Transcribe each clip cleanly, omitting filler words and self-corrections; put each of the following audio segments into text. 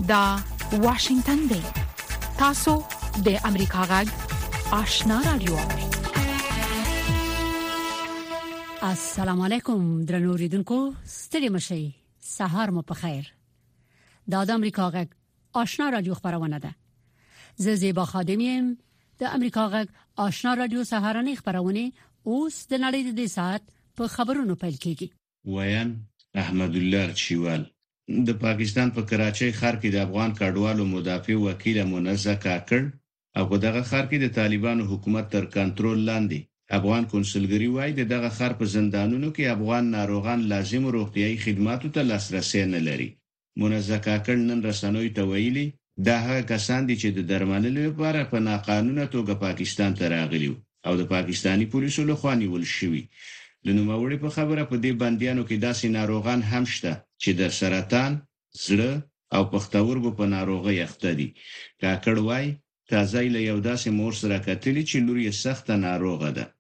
دا واشنگتن دی. تاسو د امریکا غږ آشنا رادیو. السلام علیکم درنو اوریدونکو، ستړي مشئ، سهار مو په خیر. دا د امریکا غږ آشنا رادیو خبرونه ده. زه زیبا خادمیم د امریکا غږ آشنا رادیو سهارنی خبرونه اوس د نړۍ د ساعت په خبرونو پیل کیږي. ویان احمد الله چیوال د پاکستان په کراچۍ ښار کې د افغان کډوالو مدافع وکیل منزه کاکړ او په دغه ښار کې د طالبانو حکومت تر کنټرول لاندې افغان کنسولګری وای دغه ښار په زندانونو کې افغان ناروغان لازم روغتيایي خدماتو ته لاسرسي نه لري. منزه کاکړ نن رسنوي ته ویلي دا هغه کسان دي چې د درملنې لپاره په ناقانونه توګه پاکستان ته راغلي او د پاکستانی پولیسو لخوا نیول شوي. لنوموړي په خبره په دې بنديانو کې داسې ناروغان هم شته چې د سرطان، زړه او پښتورګو په ناروغۍ اخته دي. کاکړ وای تازه له یو داسې مور سره کتلی چې لور یې سخته ناروغه ده.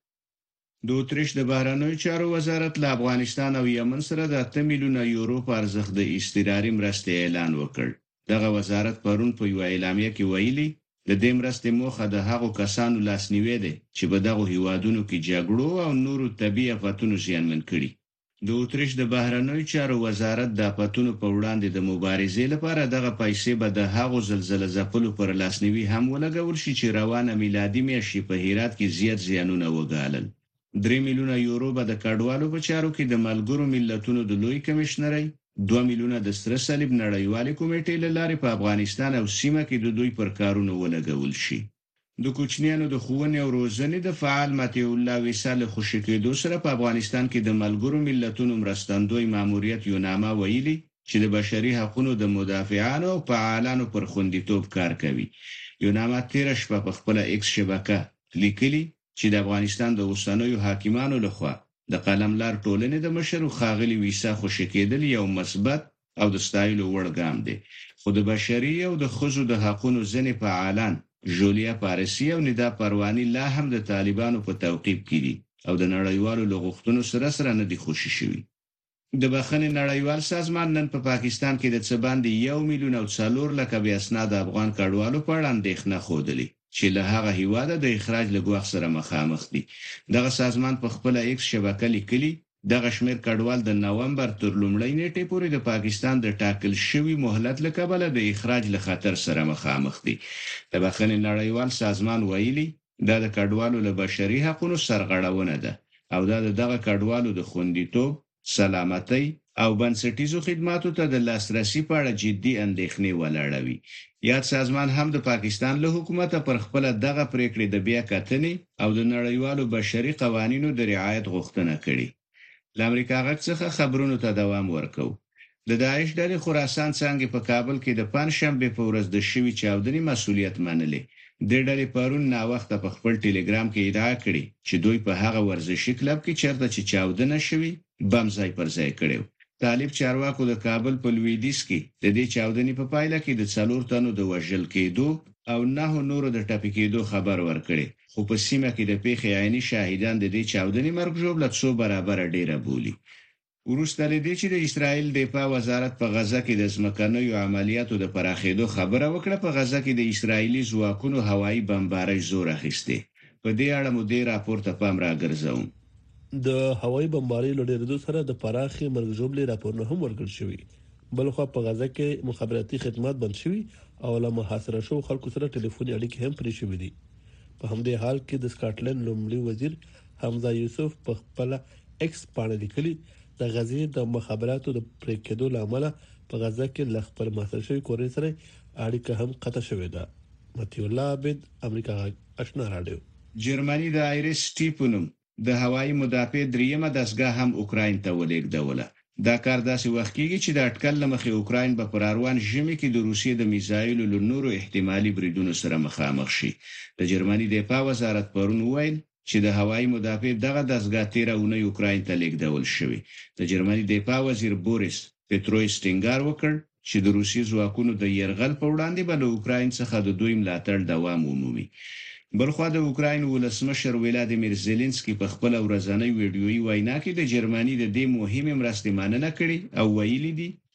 د اتریش د بهرنیو چارو وزارت له افغانستان او یمن سره د 8 میلیونه یورو په ارزښت د اضطراري مرستې اعلان وکړ. دغه وزارت پرون په یو اعلامیه کې ویلي د دې مرستې موخه د هغو کسانو لاسنیوی دی چې په دغه هیوادونو کې جګړو او نورو طبیعي آفتونو زیانمن کړي. د اتریش د بهرنیو چارو وزارت د آفتونو په وړاندې د مبارزې لپاره دغه پیسې به د هغو زلزلې ځپلو پر لاسنیوي هم ولګول شي چې روانه میلادي میاشت په هرات کې زیات زیانونه وګالل. 3 میلیونه یورو به د کډوالو په چارو کې د ملګرو ملتونو د لوی کمشنرۍ 2 میلیونه د سره صلیب نړیوالې کمیټې له لارې په افغانستان او سیمه کې د دوی پر کارونو ولګول شي. د کوچنیانو د ښوونې او روزنې د فعال متي الله وصال خوشی کېدو سره په افغانستان کې د ملګرو ملتونو مرستندوی ماموریت یونامه ویلي چې د بشري حقوقو د مدافعانو او فعالانو پر خوندیتوب کار کوي. یونامه تیر شپه په خپل ایکس شبکه لیکلي چې د افغانستان د اوسنیو حاکمانو لخوا د قلملار ټولنې د مشر خاغلی ویسا خوشی کېدل یو مثبت او د ستایلو وړ ګام دی. خو د بشري او د خزو د حقوقو ځنې فعالان جولیا پارسی او ندا پروانی لا هم د طالبانو په توقیف کې دي او د نړیوالو لغښتونو سره نه دي خوشی شوي. د بخښنې نړیوال سازمان نن په پاکستان کې د څه باندې 1 میلیون او 4 لک بیا اسناد افغان کډوالو په اړه اندېښنه خوده چې له هغه هیواده د اخراج لګوخ سره مخامخ دي. دغه سازمان په خپل ایکس شبکه لیکلي دغه شمیر کډوال د نومبر تر لومړۍ نیټې پورې د پاکستان د ټاکل شوی مهلت له کبله د اخراج له خطر سره مخامخ دي. د بخښنې نړیوال سازمان ویلي دا د کډوالو له بشري حقوقو سرغړونه ده او دا دغه کډوالو د خوندیتوب، سلامتۍ او بنسټیزو خدماتو ته د لاسرسي په اړه جدي اندېښنې ولاړوي. یاد سازمان هم د پاکستان له حکومت پر خپل دغه پریکړې د بیا کتنې او د نړیوالو بشري قوانینو د رعایت غوښتنه کړې. د امریکا غږ څخه خبرونو ته دوام ورکو. د داعش ډلې خراسان څنګه په کابل کې د پنځشنبه په ورځ د شوی چاودنې مسؤلیت منلې. د ډلې پرون نا وخت په خپل ټلګرام کې ادعا کړې چې دوی په هغه ورزشي کلب کې چیرته چې چاودنه شوی بم ځای پر ځای کړو. طالب چارواکو د کابل په لویدیځ کې د دې چاودنې په پایله کې د 4 تنو د وژل کېدو او 9 نورو د ټپي کېدو خبر ورکړي. خو په سیمه کې د پیښې عیني شاهدان د دې چاودنې مرګ ژوبله 2 برابر ډیره بولی. وروسته لدې چې د اسرائیل دفاع وزارت په غزه کې د ځمکنیو عملیاتو د پراخېدو خبره وکړه، په غزه کې د اسرائیلي ځواکونو هوایي بمبارۍ زور اخیسته. په دې اړه مو دې راپور ته پام راګرځوم. د هوایي بمبارۍ لړېدو سره د پراخي مرګ ژوبلې راپورونه هم ورکړل شوی. بلخو په غزه کې مخابراتي خدمات بند شوي او له محاصره شو خلکو سره ټلیفوني اړیکې هم پرې شوې دي. په همدې حال کې د سکاټلند لومړي وزیر حمزه یوسف په خپل ایکس باندې لیکلي د غزې د مخابراتو د پرې کېدو لامل په غزه کې لږ پر محاصره شوی کورې سره اړیکه هم قطع شوې ده. متي الله عبد امریکا آشنا رادیو. جرمني د آیریس ټیپونم د هوایي مدافع دریمه دستګاه هم اوکراین ته ولېږدوله. دا کار داسې وخت کېږي چې د اټکل لمخې اوکراین به پر روان ژمي کې د روسیې د میزایلو له نورو احتمالي بریدونو سره مخامخ شي. د جرمني دفاع وزارت پرون ویل چې د هوایي مدافع دغه دستګاه تیره اونۍ اوکراین ته لیږدول شوی. د جرمني دفاع وزیر بوریس پیټرویس ټینګار وکړ چې د روسي ځواکونو د يرغل په وړاندې به له اوکراین څخه د دوی ملاتړ دوام ومومي. بلخو د اوکراین ولسمشر ولادیمیر زيلنسکي په خپل ورځنۍ ویډیويي وینا کې د جرمني د دې مهمه مرستې مننه کړې او ویلي دي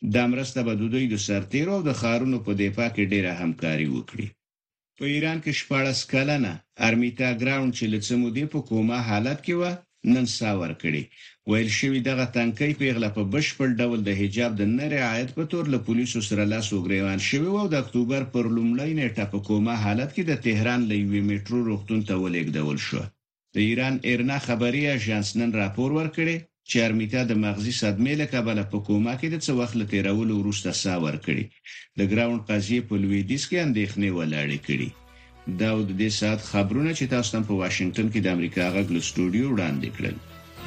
د مرسته به دوی د سرتیرو او د خارونو په دفاع کې ډیره همکاري وکړي. په ایران کې 14 کلنه ارمیتا ګراوند چې لڅمودي په کومه حالت کې و نن ساور کړي. ویل شوی دغه تنکي پیغله په بشپړ ډول د حجاب د نه رعایت په تور له پولیسو سره لاس وګریوان شوی او د اکتوبر پر لومړۍ نیټه په کومه حالت کې د تهران له یوې میټرو روغتون ته ولېږدول شو. د ایران ایرنا خبري اژانس نن راپور ورکړي چې ارمیتا د مغزي صدمې له کبله په کومه کې د څه وخت له تیرولو وروسته ساور کړي. د ګراوند قضیه په لویدیځ کې اندېښنې ولاړې کړي. دا د دې سات خبرونه چې تاسو ته په واشنگټن کې د امریکا غږ له سټوډیو وړاندې کړل.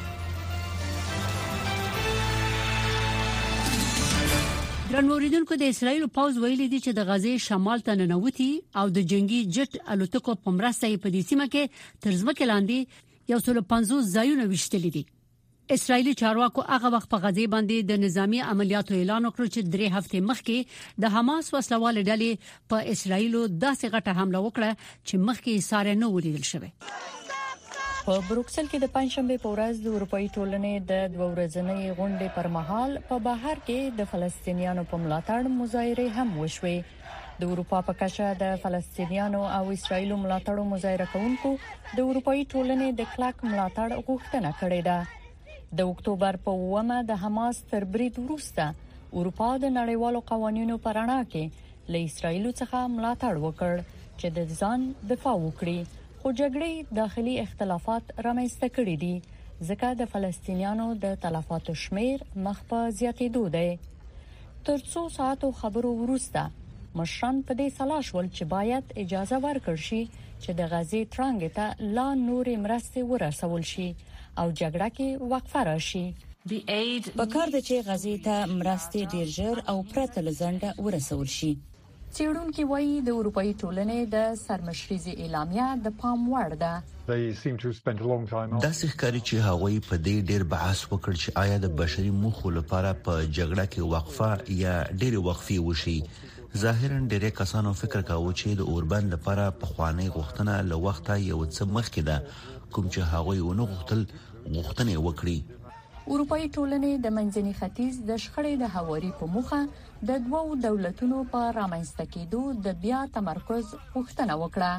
درنوریدونکو د اسرایل پوز ویلي دي چې د غزې شمال ته ننوتي او د جنگي جټ الوتکو په مرسته په دې سیمه کې تر ځمکې لاندې 150 ځایونه وشتلي دي. اسرایلی چارواکو هغه وخت په غزې باندې د نظامی عملیاتو اعلان وکړ چې 3 هفته مخکې د حماس وسلوال ډلې په اسرایلو داسې غټه حمله وکړه چې مخکې ساره نه ولیدل شوه. په بروکسل کې د پنځشنبه په ورځ د اروپאי ټولنې د 2 ورځنۍ غونډې پر مهال په بهر کې د فلسطینیانو په ملاتړ مظاهره هم وشوه. د اروپا په کچه د فلسطینیانو او اسرایلو ملاتړو مظاهره کوونکو د اروپאי ټولنې د کلک ملاتړ غوښتنه کړې ده. د اکتوبر په 9مه د حماس تر برید وروسته اروپا د نړیوالو قوانینو پر اړه کې له اسرایلو څخه ملاتړ وکړ چې د ځان دفاع وکړي. خو جګړې داخلي اختلافات رامنځته کړي دي ځکه د فلسطینیانو د تلفاتو شمیر مخ په زیاتېدو دی. تر 2 ساعتو خبرو وروسته مشران په دې سلا شول چې باید اجازه ورکړ شي چې د غزې ترانګ ته لا نورې مرستې ورسول شي او جګړه کې وقفه راشي. پکار د چې غزې ته مرستې ډیر ژر او پرته لزنده ورسول شي. څېړونکو وایي د اروپאי ټولنې د سرمشريزي اعلامیه د پام وړ ده. دا ښکاري چې هغوی په دې ډیر بحث وکړ چې آیا د بشري موخو لپاره په جګړه کې وقفه یا ډېر وقفي وشي. ظاهرا ډېر کسانو فکر کاوه چې د اوربند لپاره په خواني غوښتنه له وخته یو څه مخکې ده کوم چې هغوی ونه غوښتنه وکړي. اروپאי ټولنې د منځني ختیځ د شخړې د هواري په موخه د 2 دولتونو په رامنځته کېدو د بیا تمرکز غوښتنه وکړه.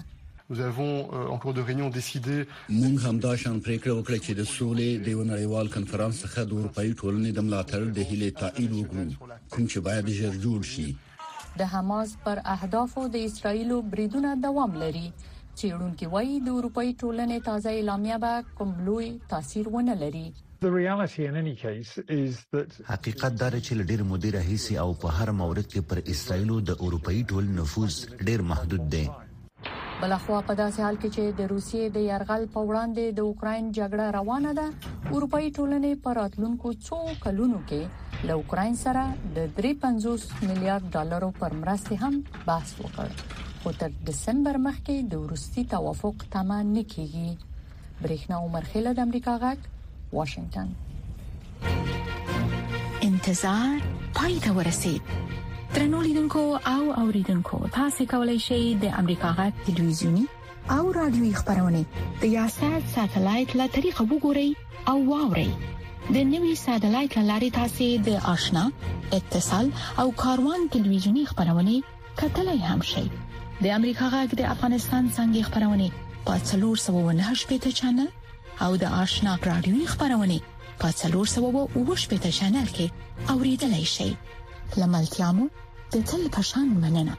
موږ همداشان پریکړه وکړه چې د سولې د نړیوال کنفرانس څخه د اروپאי ټولنې د ملاتړ د هیلې تایید وکړو کوم چې باید ژر جوړ شي. د حماس پر اهدافو د اسرایلو بریدونه دوام لري. څېړونکو وایي د اروپאי ټولنې تازه اعلامیه به کوم لوی تاثیر ونه لري. حقیقت دا چې ډېر مدیر هيسي او په هر مورد کې پر اسرایلو د اروپאי ټول نفوذ ډېر محدود دی. بلخوا په داسې حال کې چې د روسیې د يرغل په وړاندې د اوکرين جګړه روانه ده، اروپאי ټولنې په راتلونکو 2 کلونو کې له اوکرين سره د 350 میلیارډ ډالرو پر مرستې هم بحث وکړ. خو تر دسمبر مخکې د وروستي توافق تمام نه کیږي. برېښنا عمر خیل د امریکا غږ واشنگټن. انتظار پای ته ورسید. ترنو لیدونکو او اوریدونکو تاسو کولی شئ د امریکا غږ ټلویزیونی او رادیوي خبرونه د یاشات ساتلایت له طریقو وګورئ او واورئ. د نوي ساتلایت لارې تاسو د آشنا اتصال او کاروان ټلویزیونی خبرونه کتلای هم شئ. د امریکا غږ د افغانستان څنګه خبرونه په 498 چنل او د آشنا رادیوي خبرونه په 408 چنل کې اوریدلای شئ. لملتيامو د تل پشان مننه.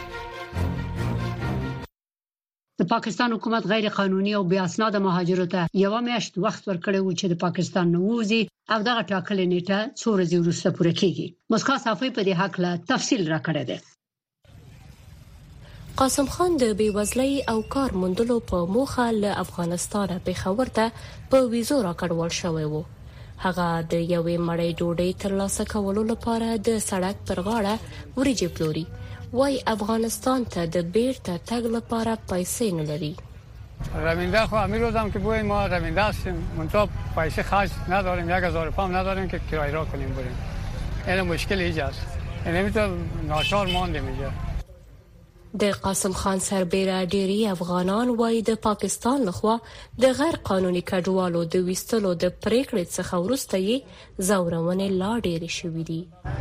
د پاکستان حکومت غیر قانوني او بې اسناد مهاجرو ته یو میاشت وخت ورکړی و چې د پاکستان نووزي او دغه ټاکلې نیټه څو ورځې وروسته پوره کیږي. مسکا صافي په دې حق له تفصیل راکړی دی. قاسم خان د بیوزلۍ او کار موندلو په موخه له افغانستان پېښور ته په ویزو راکړول شوی و. هغه د یوې مړۍ ډوډۍ ترلاسه کولو لپاره د سړک پر غاړه وریجې پلوري. وای افغانستان ته د بیرته تګ لپاره پیسې نه لري. رمینده خو امیر روزم که بویم ما رمینده هستیم منطقه پیسه خرج نداریم 1000 پام نداریم که کرایه را کنیم بریم. این مشکل ایجاست. نمیتونه ناچار ماندیم اینجا. د قاسم خان سربېره ډېری افغانان وایي د پاکستان لخوا د غیر قانوني کډوالو د وستلو د پریکړې څخه وروسته یې زورونې لا ډېرې شوې دي.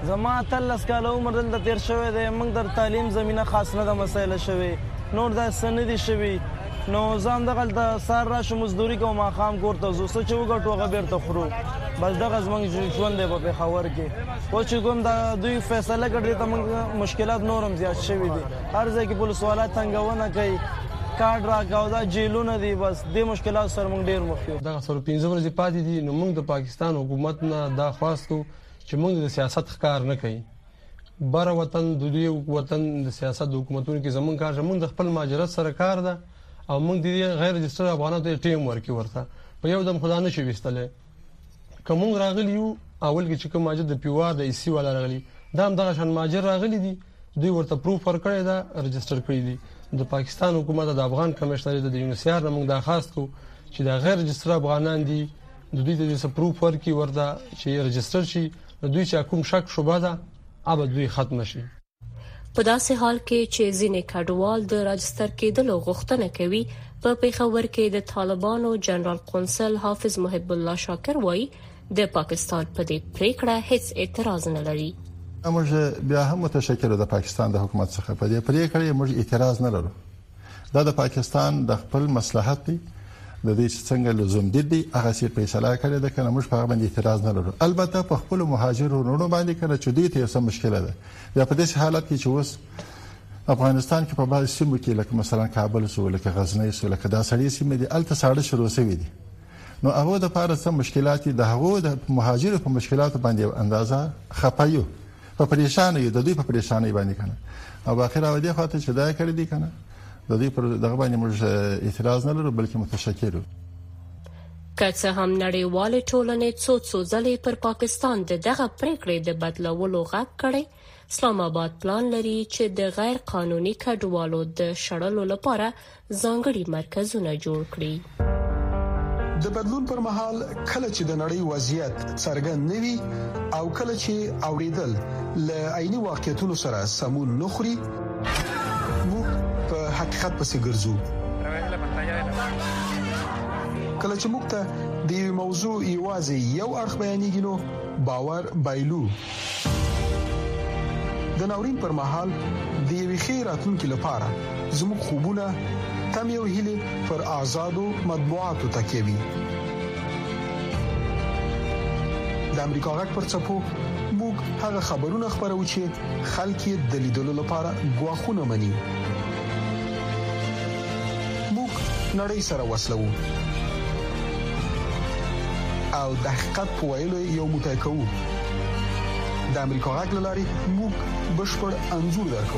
زما 13 کال عمر دلته تیر شوی دی. موږ در تعلیم زمینه خاص نه د مسایله شوی نور د سندې شوی نو ځان دغه سار راشو مزدوري کوم ماقام کوړته زو څه چې وګټو هغه بیرته خورو بس دغه زمونږ ژوند دی په خبر کې او چې کوم دا دوی فیصله کړی ته موږ مشکلات نورم زیات شوی دي. هر ځای کې پولیس والا څنګهونه کوي کارډ راکاو دا جیلونه دي بس د مشکلات سره موږ ډیر مخ یو. دا سره 15 ورځې پاتې دي نو موږ د پاکستان حکومت نه دا خواست کو چې موږ د سیاست ښکار نه کوي. بار وطن د دوی وطن د سیاست د حکومتونو کې زمون کار موږ د خپل ماجرات سره کار ده او موږ د غیر رجستر افغانانو ته ټیم ورکي ورته په یو دم خدانه شي وستله کوم راغلی یو اول کې چې کوم ماجر د پیوار د ایسی والا راغلی دا هم دغه شان ماجر راغلی دي دوی ورته پروف ورکړی دا رجستر کړی دي. د پاکستان حکومت د افغان کمشنر د یونیسیار نه موږ درخواست کو چې د غیر رجستر افغانان دي د دوی د پروف ورکي ورته چې رجستر شي دوی چې کوم شک شوبه ده ابد دوی ختم شي. په داسې حال کې چې ځینې کډوال د راجستر کېدلو غوښتنه کوي په پیښور کې د طالبانو جنرال قونسل حافظ محب الله شاکر وایي د پاکستان په دې پریکړه هیڅ اعتراض نه لري. موږ بیا هم متشکر د پاکستان د حکومت څخه په دې پریکړه موږ اعتراض نه لرو. دا د پاکستان د خپل مصلحت دی د دې څنګه لزوم دي هغه سي فیصله کړې ده کنه موږ په هغه باندې اعتراض نه لرو. البته په خپل مهاجرونو باندې کړه چې دوی ته څه مشکله ده یا په دې حالت کې چې اوس افغانستان کې په بعض سیمو کې لکه مثلا کابل سو لکه غزنی سو لکه دا سړی سیمې دي الته ساړه شروع شوی دي نو هغه د پاره څه مشکلات د هغه د مهاجرو په مشکلات باندې اندازه خپایو په پریشان یو د دوی په پریشانۍ باندې کنه او اخر او دې خاطر چې دا کړی دي کنه د دې پر دغه باندې موږ اعتراض نه لرو بلکې متشکر یو. که څه هم نړیوال ټولنې څو ځلې پر پاکستان دغه پریکړې د بدلولو غږ کړي اسلام آباد پلان لري چې د غیر قانوني کډوالو د شړلو لپاره ځانګړي مرکزونه جوړ کړي. د بدلون پر مهال کله چې د نړۍ وضعیت څرګند نوي او کله چې اوریدل ل عیني واقعیتونو سره سمون نخري موږ په حقیقت پسې ګرځو. کله چې موږ ته د موضوع ایوازي یو اړخ بیانېږي نو باور بایلو. د ناورین پر مهال د یوې خیراتونکو لپاره زموږ خوبونه تم یو هیله پر آزادو مطبوعاتو تکیوي. د امریکا غږ پر څپو موږ هغه خبرونه خبرو چې خلک د لیدلو لپاره غواخونه مني. موږ نړۍ سره وسلو او د حقیقت په ویلو یو متکو. د امریکا غږ لاري موږ بشپړ انزور درکو.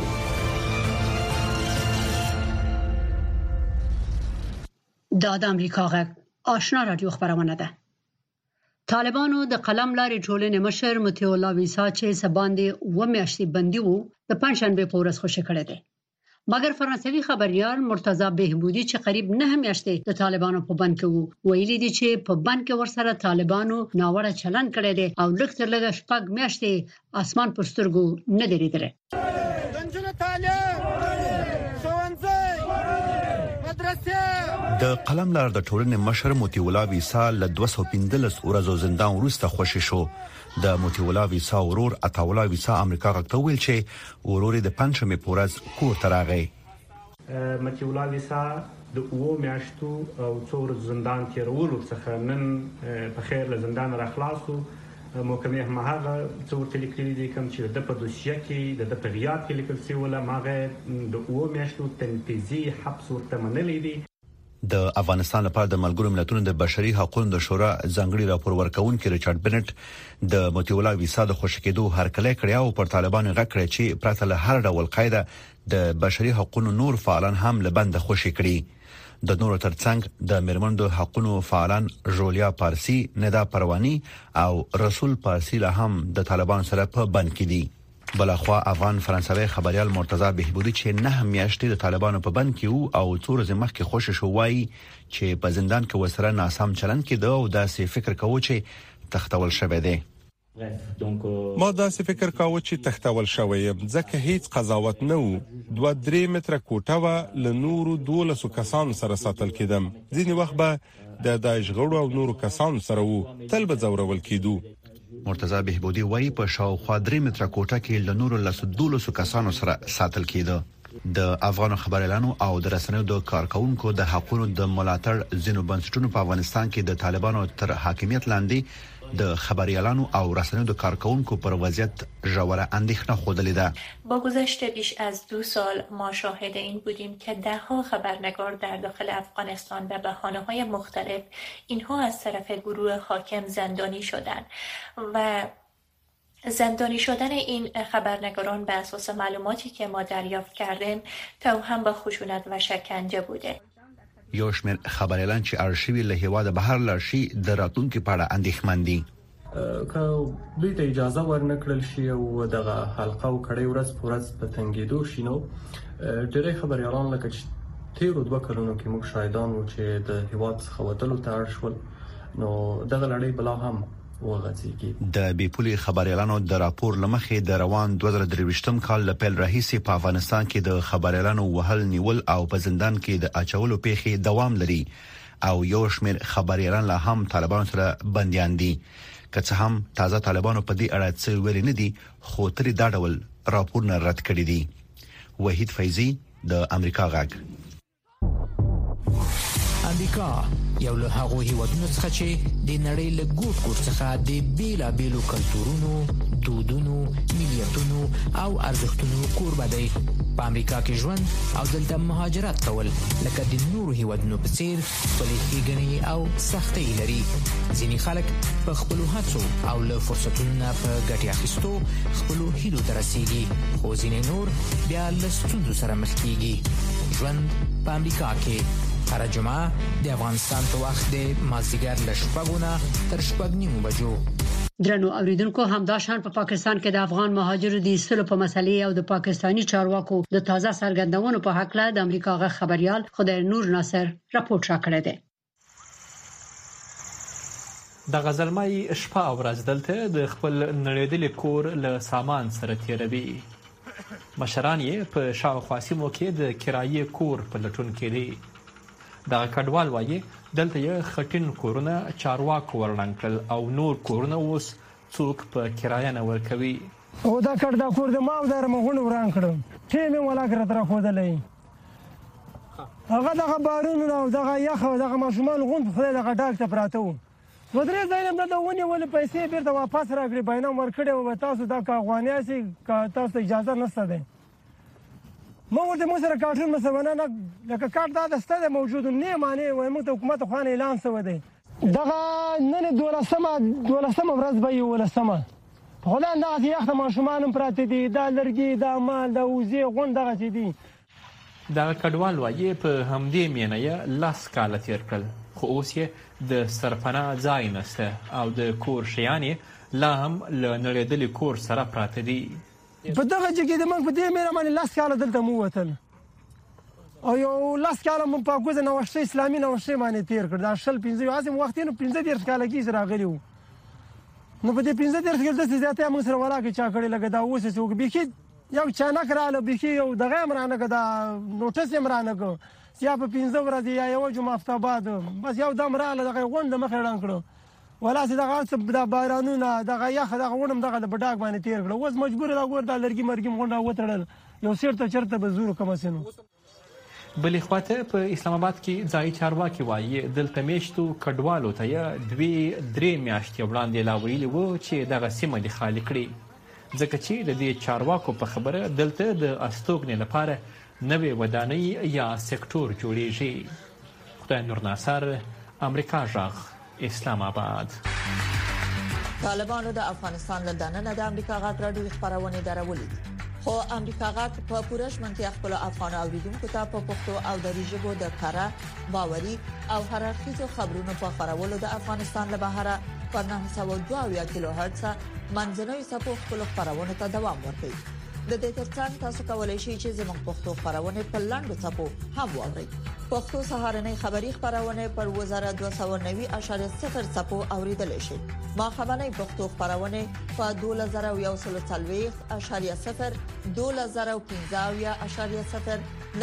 د امریکا غږ آشنا رادیو خبرونه ده. طالبانو د قلم لارې ټولنې مشر مطیع الله ویسا چې سباندې و میاشتې بندي وو د پنځشنبه په ورځ خوشی کړی دی. مګر فرانسوي خبريال مرتضی بهبودي چې قریب 9 میاشتې د طالبانو په بند کې وو ویلي دي چې په بند کې ورسره طالبانو ناوړه چلند کړی دی او لږ تر لږه شپږ میاشتې اسمان پر سترګو نه دی لیدلی. د قلم لار د ټولنې مشر مطیع الله ویسا له 215 ورځو زندان وروسته خوشی شو. د مطیع الله ویسا ورور عطاالله ویسا امریکا غږ ته ویل چې ورور د پنځمې پورز کور ته راغی. مطیع الله ویسا د 2 میاشتو او څور زندان تیرولو څخه نن په خیر له زندان را خلاص شو. محکمه هغه څور تلیکلي دي کوم چې د په دوسیه کې د غیاب کې لیکل شوی ولا ماغه د 2 میاشتو تنفیذي حبس ورته منلې دي. د افغانستان لپاره د ملګرو ملتونو د بشري حقوقو د شورا ځانګړي راپور ورکونکي ریچارډ بنټ د مطیع الله ویسا د خوشکېدو هرکلی کړی او پر طالبانو غږ کړی چې پرته له هر ډول قاعده د بشري حقوقو نور فعالان هم له بند خوشی کړي. د نورو ترڅنګ د میرمنو حقوقو فعالان ژولیا پارسی، ندا پروانی او رسول پارسی له هم د طالبانو سره په بند کې دي. بلخوا افغان فرانسوي خبريال مرتضی بهبودي چې 9 میاشتې د طالبانو په بند کې وو او څو ورځې مخکې خوشی شو وایي چې په زندان کې وسره ناسم چلند کېده او داسې فکر کوي چې تختول شوی دی. ما داسې فکر کاوه چې تختول شوی ځکه هیڅ قضاوت نه وو. 2-3 متره کوټه و له نورو 12 کسانو سره ساتل کېدم. ځینې وخت به د داعش غړو او نورو کسانو سره وو تل به زورول کېدو. مرتضی بهبودی وایي په شاوخوا 3 متره کوټه کې له نورو 12 کسانو سره ساتل کېده. د افغان خبريالانو او د رسنیو د کارکونکو د حقوقو د ملاتړ ځینو بنسټونو په افغانستان کې د طالبانو تر حاکمیت لاندې د خبريالانو او رسنیو د کارکونکو پر وضعیت ژوره اندېښنه خوده ده. با گذشت بیش از 2 سال ما شاهد این بودیم که دهها خبرنگار در داخل افغانستان به بهانه‌های مختلف اینها از طرف گروه حاکم زندانی شدند و زندانی شدن این خبرنگاران به اساس معلوماتی که ما دریافت کردیم توهم با خشونت و شکنجه بوده. یو شمېر خبريالان چې ارشیوي له هیواده بهر لاشي د راتلونکو په اړه اندېښمن دي. که دوی ته اجازه ورنکړل شي او دغه حلقه او کړي ورځ په ورځ په تنګېدو شي نو ډېری خبريالان لکه تیرو 2 کلونو کې موږ شاهدان وو چې د هیواد څخه وتلو ته اړ شول نو دغه لړۍ بلا هم د بیپولي خبريالانو د راپور لمخې د روان 2023م کال له پیل راهیسې په افغانستان کې د خبريالانو وهل نیول او په زندان کې د اچولو پیښې دوام لري او یو شمېر خبريالان لا هم طالبانو سره بنديان دي. که څه هم تازه طالبانو په دې اړه څه ویلي نه دي خو تر دا ډول راپورونه رد کړي دي. وحید فیضی د امریکا غږ. امریکا یو له هغو هیوادونو څخه چې د نړۍ له ګوټ ګوټ څخه د بیلابیلو کلتورونو، دودونو، ملیتونو او ارزښتونو کوربه دی. په امریکا کې ژوند او دلته مهاجرت کول لکه د نورو هیوادونو په څیر خپلې ښېګڼې او سختۍ لري. ځینې خلک په خپلو هڅو او له فرصتونو نه په ګټې اخیستو خپلو هیلو ته رسیږي، خو ځینې نور بیا له ستونزو سره مخ کیږي. ژوند په امریکا کې هر جمعه د افغانستان په وخت د مازدیګر له 6 تر 6:30 بجو. درنو اوریدونکو همداشان په پاکستان کې د افغان مهاجرو د ایستلو په مسلې او د پاکستانی چارواکو د تازه څرګندونو په حق له د امریکا غ خبريال خدای نور ناصر راپورټ راکړی دی. د غزلمای شپه او ورځ دلته د خپل نړیدلې کور له سامان سره تیروي. مشران یې په شاوخوا سیمو کې د کرایي کور په لټون کې دي. دا کډوال وایي دلته یې خټین کورونه چارواکو ورلنګ کړل او نور کورونه اوس څوک په کرایه نه ورکوي. او دا کړه کور د ما در مغون وران کړم ټیم ولا کړ تر خو دلې هغه دغه بارونو او دغه یخ او دغه ماشومان غون په دغه ډاک ته پراته وو. ودرې ځایم د ونی ول پیسې بیرته واپس راکړي بینه ورکړي او تاسو دا کاغوانیا سي تاسو اجازه نشته ده. ما ورته مو سره کارټون مسونه نه لکه کارت دا دسته موجود نه معنی وای موږ ته حکومت خو نه اعلان شوی دی. دغه نن 12 ورځ به یو ولسمه په خدای اندازه یخت ماشومان پراته دي دا لرګي دا مال دا وزي غون دغه چي دي. دا کډوال وایي په همدې مینه یې لاس کال تیر کړل خو اوس یې د سرپناه ځای نشته او د کور شیان لا هم له نړیدلې کور سره پراته دي. په دغه ځای کې د موږ په دې مېره باندې لاس کاله دلته مو وتل او یو لاس کاله مو په کوزه نوښت اسلامي نوښت باندې تیر کړ. دا شل 15 اعظم وخت نو 15 کاله کې راغلی وو نو په دې 15 کې د زیاتې موږ سره ولا کې چا کړی لګا دا اوس څوک به کې یو چا نه کراله به کې یو دغه امرانه کدا نوټس امرانه کو یا په 15 ورځې یا یو جمعه هفته بعد بس یو دم رااله دغه غوند مخ ران کړو ولا چې دغه د بارانونه دغه یخ دغه ونم دغه د بډاک باندې تیر کړو. اوس مجبور دا ګور د لرګي مرګي غونډه وتړل یو سیرته چرته به زور کوم سينو. بلې خواته په اسلام آباد کې ځای چارواکي وایي دلته میشتو کډوالو ته 2-3 میاشتې وړاندې لا ویلي وو چې دغه سیمه د خالی کړي ځکه چې د دې چارواکو په خبره دلته د استوګنې لپاره نوې ودانۍ یا سکتور جوړیږي. خدای نور ناصر امریکا غږ اسلام آباد. طالبانو د افغانستان له دننه د امریکا غږ راډیو خبرونه درولې دي خو امریکا غږ په پوره شمنتیا خپل افغان اوریدونکو ته په پښتو او دری ژبه د کاره باوري او هررخیزو خبرونو په خبرولو د افغانستان له بهره په 902 کیلو هرتز منځنوي سپو خپل خبرونه ته دوام ورکوي. د دې ترڅنګ تاسو کولای شئ چې زموږ پښتو خبرونه په لاندو ټاپو هم واورئ. پښتو سهارنۍ خبری خبرونه پر 1290.0 ټاپو اوریدل شي. ما خبرنۍ پښتو خبرونه په 2040.0 2015.0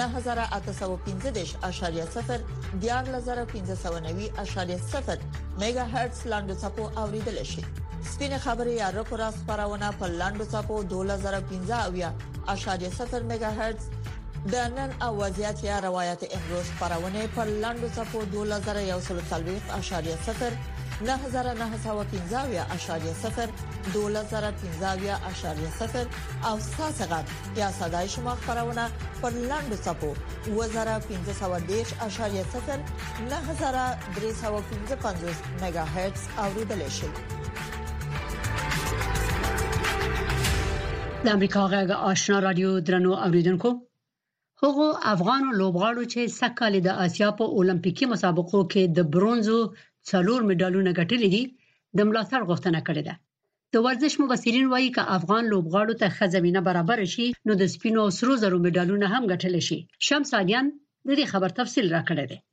9815.0 14590.0 میگا هرتز لاندو ټاپو اوریدل شي. سپینه خبري یا رپورټ خبرونه په لاندو صفو 2015.0 میگا هرتز د نن اوازيات یا روایت امروز خبرونه په لاندو صفو 2041.0 9915.0 او ساسغت یا صداي شما خبرونه پر لاندو صفو 2015.0 9355 میگا هرتز اوریدل شي. د امریکا غږ آشنا رادیو درنو اوریدونکو، هغه افغان لوبغاړو چې سکهاله د آسیا په اولمپیکي مسابقو کې د برونزو 4 مډالونه ګټلي دي د ملاتړ غوښتنه کړې ده. د ورزش مبصرین وایي چې افغان لوبغاړو ته خزمینه برابر شي نو د سپینو او سرو زرو مډالونه هم ګټل شي. شمس علیان د دې خبر تفصیل راکړی دی.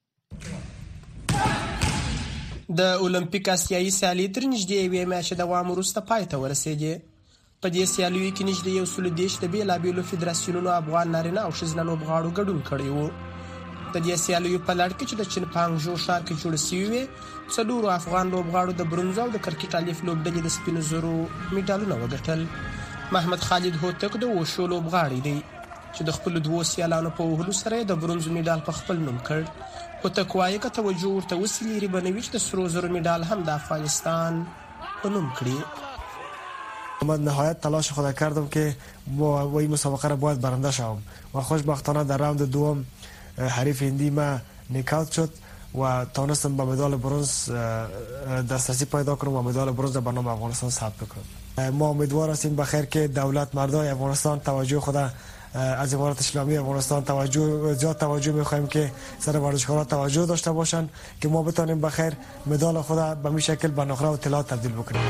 د اولمپیک آسیایي سیالي تر نږدې یوې میاشتې دوام وروسته پای ته ورسېدې. په دې سیالیو کې نږدې 130 د بیلابیلو فدراسیونونو افغان نارینه او ښځینه لوبغاړو ګډون کړی وو. د دې سیالیو په لړ کې چې د چین پانګژو ښار کې جوړ شوی وي، څلورو افغان لوبغاړو د برونز او د کرکټ الف لوبډلې د سپینو زرو مډالونه وګټل. محمد خالد هوتک د وشو لوبغاړی دی چې د خپل دوه سیالانو په وهلو سره د برونز مډال په خپل نوم کړ. هوتک وایي چې توجه ورته وسیلې بنوي چې د سرو زرو مډال هم د افغانستان په نوم کړی. من نهایت تلاش خود کردم که با این مسابقه را باید برنده شوم و خوشبختانه در راوند دوم حریف هندی ما نکات شد و تونستم به مدال برنز دسترسی پیدا کنم و مدال برنز به نام افغانستان ثبت کنم. ما امیدوار هستیم بخیر که دولت مردای افغانستان توجه خود از امارات اسلامی افغانستان زیاد توجه می‌خوایم که سر ورزشکاران توجه داشته باشند که ما بتونیم بخیر مدال خود به این شکل به نقره و طلا تبدیل بکنیم.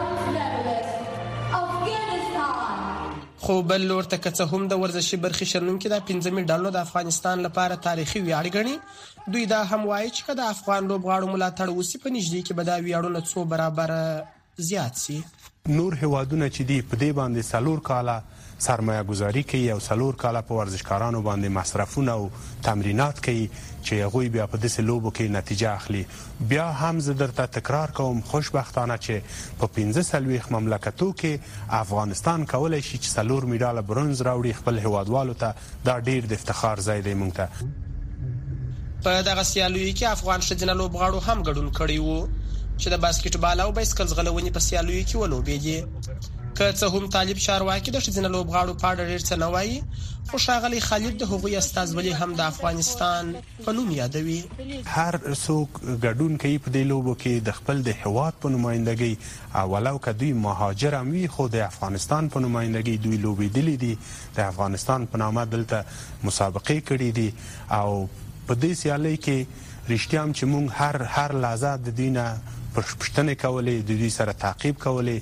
خو بل لور ته که هم د ورزشي برخې شرمونکي د 15 مډالونو د افغانستان لپاره تاریخي ویاړ ګڼي. دوی دا هم وایي چې د افغان لوبغاړو ملاتړ وسی په نږدې کې به دا ویاړونه څو برابر زیات شي. نور هوادونه چې دی په دې باندې سالور کاله سرمایه گذاری کوي او سالور کاله په ورزشکارانو باندې مصرفونه او تمرینات کوي چې هغه بیا په دې لوبو کې نتیجه اخلي. بیا هم زه درته تکرار کوم، خوشبختانه چې په 15 مملکتو کې افغانستان کولای شي چې سالور مډال برونز راوړي خپل هوادوالو ته. دا ډیر د افتخار ځای دی مونږ ته. په دغه سیالیو کې افغان ښځینه لوبغاړو هم ګډون کړی وو چې د باسکټبال او بایسکل ځغلونې په سیالیو کې ولوبېدي. که څه هم طالب شارواکي د ښځینه لوبغاړو په اړه ډېر څه نه وایي، خو ښاغلی خالد د هغوی استازولي هم د افغانستان په نوم یادوي. هر څوک ګډون کوي په دې لوبو کې د خپل د هواد په نمائندګۍ، ولو که دوی مهاجر هم وي خو د افغانستان په نمائندګۍ دوی لوبېدلي دي، د افغانستان په نامه دلته مسابقې کړي دي. او په دې سیالۍ کې رښتیا هم چې موږ هر لحظه د دوی نه پوښتنې کولې، د دوی سره تعقیب کولې.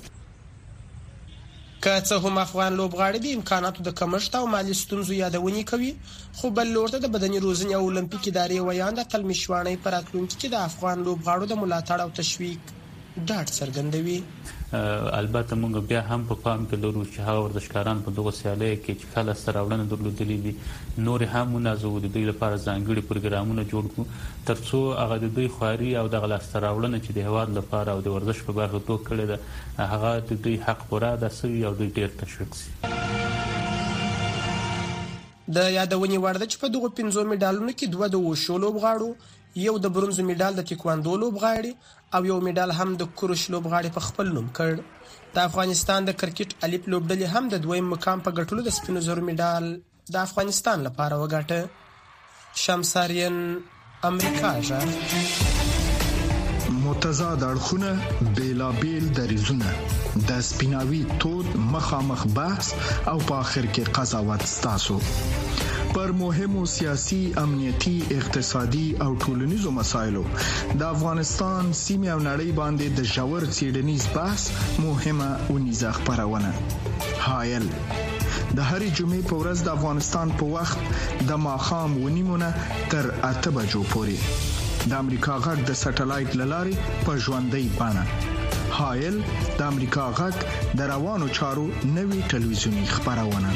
که څه هم افغان لوبغاړي د امکاناتو د کمښت او مالي ستونزو یادونې کوي، خو بل لور ته د بدني روزنې او اولمپیک ادارې ویان د تلمیشوانۍ پر راتلونکي کې د افغان لوبغاړو د ملاتړ او تشویق ډاډ څرګندوي. البته موږ بیا هم په پام کې لرو چې هغه ورزشکاران په دغه سیالیو کې چې کله سراوړنه درلودلې دي نور هم منازو د دوی لپاره ځانګړي پروګرامونه جوړ کړو ترڅو هغه د دوی خواري او د غلا سراوړنه چې د هواد لپاره او د ورزش په برخه توګه کړي ده هغه د دوی حق پوره ده سوي او دوی ډیر تشویق شي. د یادونې وړ ده چې په دغه 15 مډالونو کې دوه د وشو لوبغاړو، یو د برونز مډال د تکواندو لوبغاړي او یو مډال هم د کورش لوبغاړي په خپل نوم کړ. د افغانستان د کرکټ الف لوبډلې هم د دویم مقام په ګټلو د سپینو زرو مډال د افغانستان لپاره وګاټه. شمسارین امریکا ژغ متضاد اړخونه بیلابیل دریزونه د سپیناوي تود مخامخ بحث او په اخر کې قضاوت ستاسو پر مهمو سیاسي، امنیتي، اقتصادي او ټولنیزو مسایلو د افغانستان سیمه او نړۍ باندې د ژور څېړنیز بحث مهمه ونیزه خبرونه. هایل د هرې جمعې په ورځ د افغانستان په وخت د ماښام 9:30 تر 8 بجو پورې د امریکا غږ د سټلایټ لارې په ژوندۍ بڼه. هایل د امریکا غږ د روانو چارو نوي ټلویزیونی خبرونه.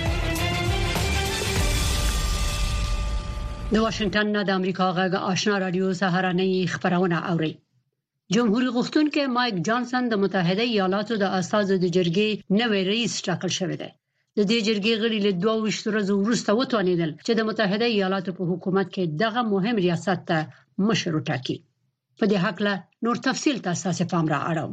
د واشنگټن نه د امریکا غږ آشنا رادیو سهارنۍ خبرونه اوري. جمهوریت غوښتونکي مایک جانسن د متحده ایالاتو د اساسو د جرګې نوې رئیس ټاکل شوی دی. د دې جرګې غړي له 22 ورځې وروسته وتوانیدل چې د متحده ایالاتو په حکومت کې دغه مهم ریاست ته مشر وټاکي. په دې حق له نور تفصیل تاسو پام را اړوم.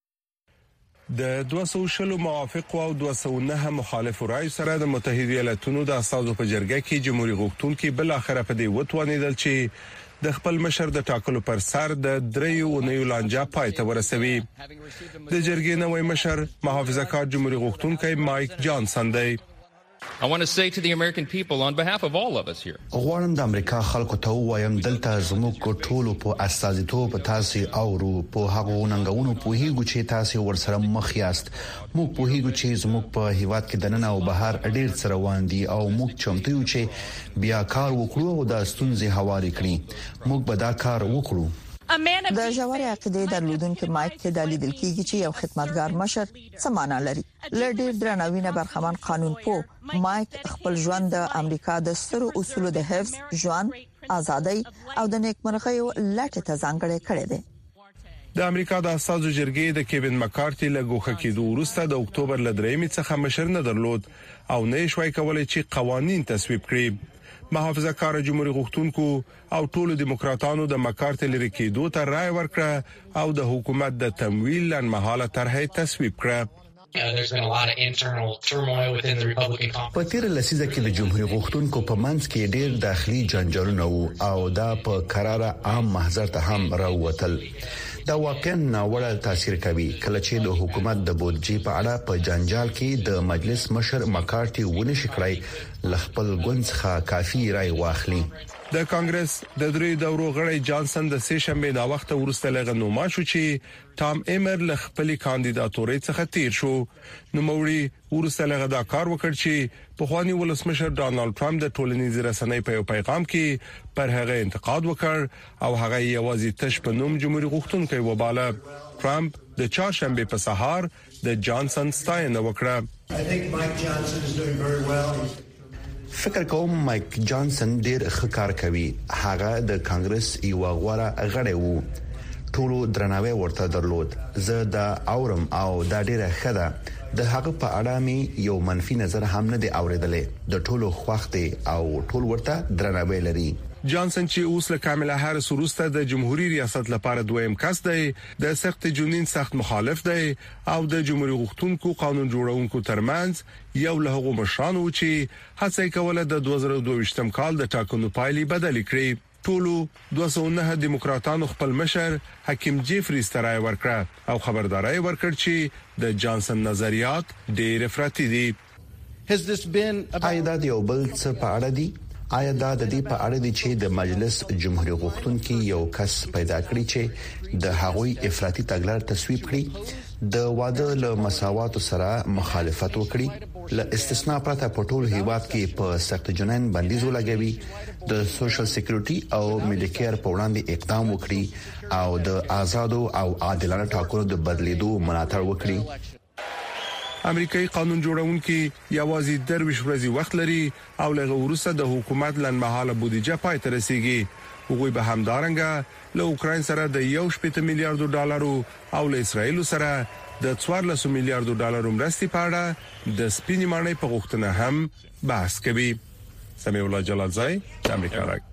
د 200 موافق او 209 مخالف رای سره د متحده ایالاتونو د اساسو په جرګه کې جمهوریت غوښتونکي بل اخر په دې وتوانیدل چې د خپل مشر د ټاکلو پر سر د 3 اونیو لانجه پای ته ورسوي. د جرګې نوې مشر محافظه‌کار جمهوریت غوښتونکی مایک جانسن دی. I want to say to the American people on behalf of all of us here. غواړم د امریکا خلکو ته وایم دلته زموږ ټولو په استازیتوب تاسو او په هغه ننګونو په هیڅ چې تاسو ورسره مخ یاست. موږ په هیڅ چې زموږ په هیواد کې د نن او بهر ډیر سره واندي او موږ چمتو یو چې بیا کار وکړو او د ستونزې هواري کړی. موږ به دا کار وکړو. د ژورې عقیدې درلودونکو مایک کې د لیدل کېږي چې یو خدمتګار مشر سمانه لري. لړ درناوی نه برخمن قانون په مایک خپل ژوند د امریکا د سترو اصولو د حفظ، ژوند، ازادۍ او د نیکمرغۍ لټه ته ځانګړی کړی دی. د امریکا د اساسو جرګې د کیوین مکارتي له ګوښه کېدو وروسته د اکتوبر ل 3 څخه مشر نه درلود او نه شوي کولای چې قوانين تصویب کړي. محافظه کار جمهوریت غوښتونکو او ټولو دیموکراتانو د مکارتي لري کېدو ته رائے ورکړه او د حکومت د تمویل لنډمهاله طرحه تصویب کړه. په تیر لسیزه کې د جمهوریت غوښتونکو په منځ کې ډېر داخلي جنجالونه وو او دا په قراره عام محضر ته هم راووتل. دا واقعا ناوړه تاثیر کوي کله چې د حکومت د بودجې په اړه په جنجال کې د مجلس مشر مکارتي ونشي کړای لخپل ګوند څخه کافي رائے واخلي. د کانګرس د درې دورو غړی جانسن د سه شنبه دا وخت ورسته لغنوما شو چې ټام ایمر ل خپل کاندیداتوري څخه تیر شو. نو موري ورسته لغه دا کار وکړ چې په خواني ولسمشر ډانلډ ټرمپ د ټولنیزې رسنۍ په پیغام کې پر هغه انتقاد وکړ او هغه یوازې تش په نوم جمهوریت غوښتونکی وباله. ټرمپ د چهارشنبه په سهار د جانسن ستاینه وکړه. فکر کوم مایک جانسن ډیر ښه کار کوي. هغه د کانګرس یو غوړه غړی وو. ټولو درناوی ورته درلود. زه دا اورم او دا ډیره ښه ده. د هغه په اړه می یو منفي نظر هم نه دی اوریدلې. د ټولو خوښته او ټول ورته درناوی لري. جانسن چې اوس له کاملا هارس وروسته د جمهوریت ریاست لپاره دویم کس دی د سخت جنین سخت مخالف دی او د جمهوریت غوښتونکو قانون جوړونکو ترمنځ یو له هغو مشرانو چې هڅه کوله د 2022 کال د ټاکنو پایلې بدل کړي. ټولو 209 دیموکراتانو خپل مشر حکیم جیفریز ته رائے ورکړه او خبرداري ورکړ چې د جانسن نظریات ډېر افراطي دي. آیا دا یو بل څه په اړه دي؟ آیا دا د دې په اړه دي چې د مجلس جمهوریت غوښتونکي یو کس پیدا کړی چې د هغوی افراطي تګلار تصویب کړي، د واده له مساوات سره مخالفت وکړي، له استثناء پرته په ټول هیواد کې په سخت جنین بندیز ولګوي، د سوشل سکیورټي او میډیکیر په وړاندې اقدام وکړي او د آزادو او عادلانه ټاکنو د بدلیدو ملاتړ وکړي. امریکایي قانون جوړونکي یوازې درویش ورځې وخت لري او لږ وروسته د حکومت لنډمهاله بودیجه پای ته رسیږي. هغوی به همدارنګه له اوکرين سره د 1.7 میلیارډ ډالرو او له اسرایل سره د 14 میلیارډ ډالرو مرستې په اړه د سپینې مانۍ په غوښتنه هم بحث کوي. سمیع الله جلالزای، امریکا راډیو.